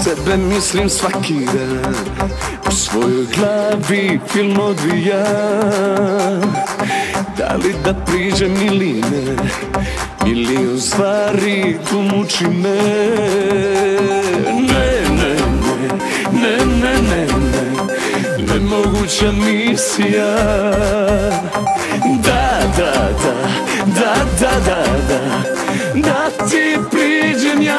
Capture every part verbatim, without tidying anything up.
tebe mislim svaki dan, u svojoj glavi film odvija. Da li da priđem ili ne, milion stvari tu muči me. Ne, ne, ne, ne, ne, ne, ne, nemoguća misija. Da, da, da, da, da, da, da, da ti priđem ja.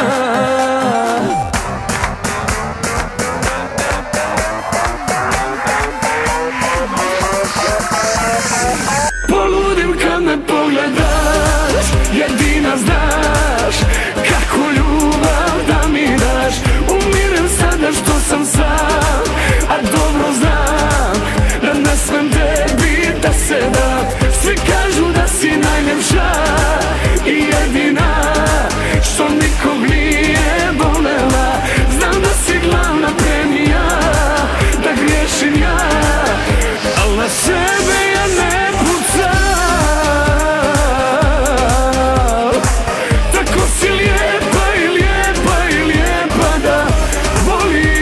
Poludim kad me pogledaš, jedina znaš kako ljubav da mi daš. Umirem sada što sam sam, a dobro znam da ne smem tebi da se dam. Svi kažu da si najljepša i jedina što nikog nije volela. Znam da si glavna premija, da griješim ja, al na sebe ja ne pucam. Tako si lijepa i lijepa i lijepa da voli.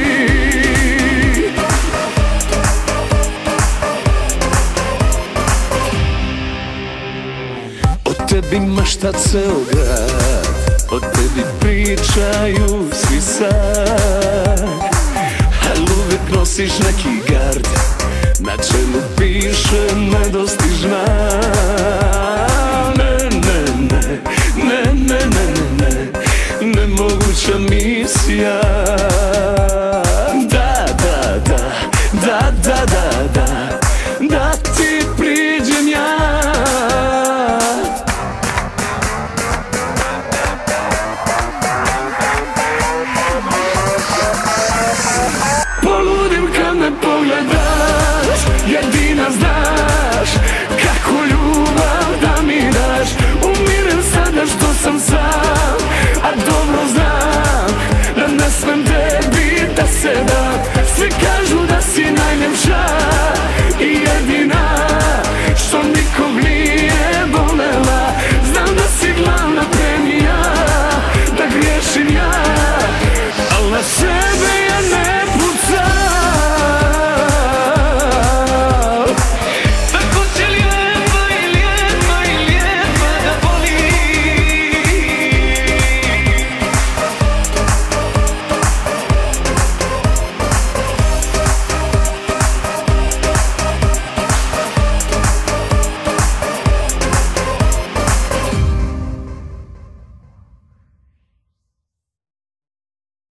O tebi mašta ceo grad, o tebi pričaju svi sad, al uvijek nosiš neki gard, na čelu piše nedostižna. Ne, ne, ne, ne, ne, ne, ne, nemoguća misija. Da, da, da, da, da, da, da, da ti priđem ja. Poludim kad me pogledaš, jedina znaš kako ljubav da mi daš. Umirem sada što sam sam, a dobro znam da ne smem tebi da se dam. Svi kažu da si najljepša